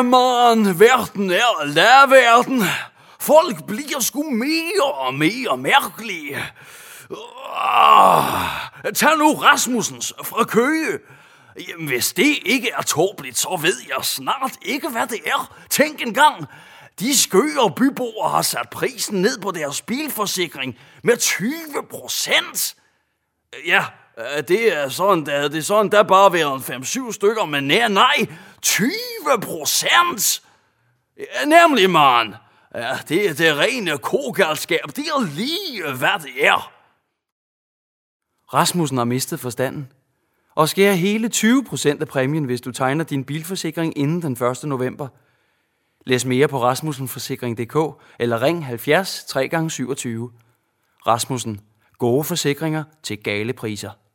Ja, man, verden er lavverden. Folk bliver sgu mere og mere mærkelige. Tag nu Rasmussens fra Køge. Jamen, hvis det ikke er tåbeligt, så ved jeg snart ikke, hvad det er. Tænk engang. De skøre byboere har sat prisen ned på deres bilforsikring med 20%. Ja, det er sådan, der bare været 5-7 stykker, men nej, 20%! Ja, nemlig, man. Ja, det er det rene kogalskab. Det er lige, hvad det er. Rasmussen har mistet forstanden og skærer hele 20% af præmien, hvis du tegner din bilforsikring inden den 1. november. Læs mere på rasmussenforsikring.dk eller ring 70 3x27. Rasmussen. Gode forsikringer til gale priser.